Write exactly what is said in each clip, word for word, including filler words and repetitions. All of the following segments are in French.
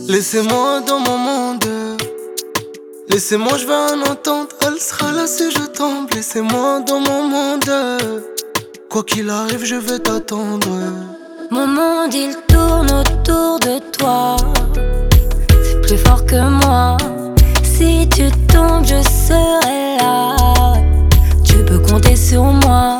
Laissez-moi dans mon monde. Laissez-moi, je veux en entendre. Elle sera là si je tombe. Laissez-moi dans mon monde. Quoi qu'il arrive, je vais t'attendre. Mon monde il tourne autour de toi. C'est plus fort que moi. Si tu tombes, je serai là. Tu peux compter sur moi.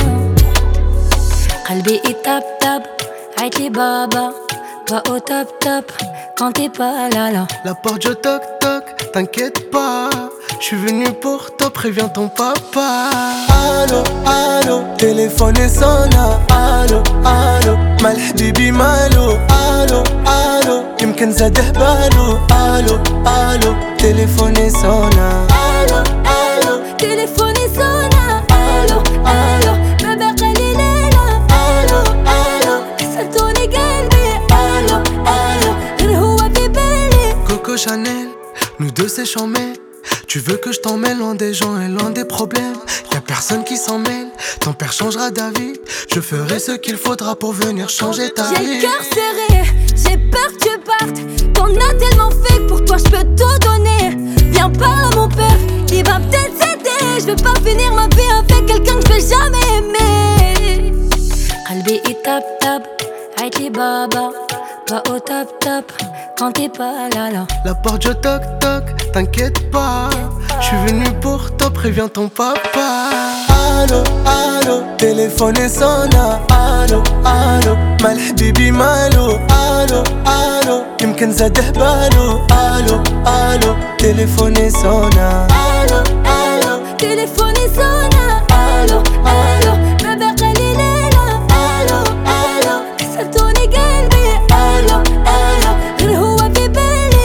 Qalbi il tap tap, Aïti baba. Pas au top top, quand t'es pas là là. La porte je toc toc, t'inquiète pas. J'suis venu pour toi, préviens ton papa. Allo, allo, téléphone et sonna. Allo, allo, mal habibi malo. Allo, allo, يمكن زاده بالو. Allo, allo, téléphone et sonna. Allo, allo, téléphone et sonna. Allo, allo, bébé قليلة. Allo, allo, سألتوني قلبي. Allo, allo, غير هو في بالي. Coco Chanel, nous deux c'est chambé. Tu veux que je t'en mêle loin des gens et loin des problèmes. Y'a personne qui s'en mêle, ton père changera d'avis. Je ferai ce qu'il faudra pour venir changer ta vie. J'ai le cœur serré, j'ai peur que tu partes. T'en as tellement fait, pour toi je peux tout donner. Viens parle à mon père, il va peut-être s'aider. Je veux pas finir ma vie avec quelqu'un que je vais jamais aimer. Qalbi il tap tap, Aïti baba. Pas au top top, quand t'es pas là là. La porte je toc toc, t'inquiète pas. J'suis venu pour toi, préviens ton papa. Allo, allo, téléphone et sonna. Allo, allo, mal habibi malo. Allo, allo, يمكن زاده بالو. Allo, allo, téléphone et sonna. Allo, allo, téléphone et sonna. Allo, allo, bébé قليلة. Allo, allo, سألتوني قلبي. Allo, allo, غير هو في بالي.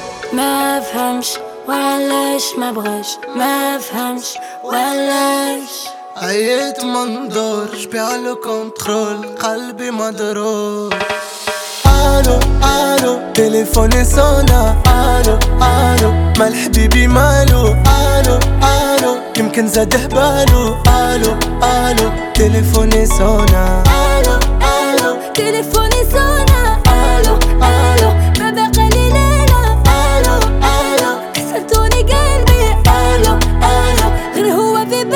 ما فهمش وعلاش ما بغاش. ما فهمش وعلاش. عييت منظور جبيع لو كنترول قلبي مضروب. الو الو تليفوني سونا. الو الو مال حبيبي مالو. الو الو يمكن زاده بالو. الو الو تليفوني سونا. Allo, allo, téléphone et sonna. Allo, allo, bébé قليلة. Allo, allo, سألتوني قلبي. Allo, allo, غير هو في بالي.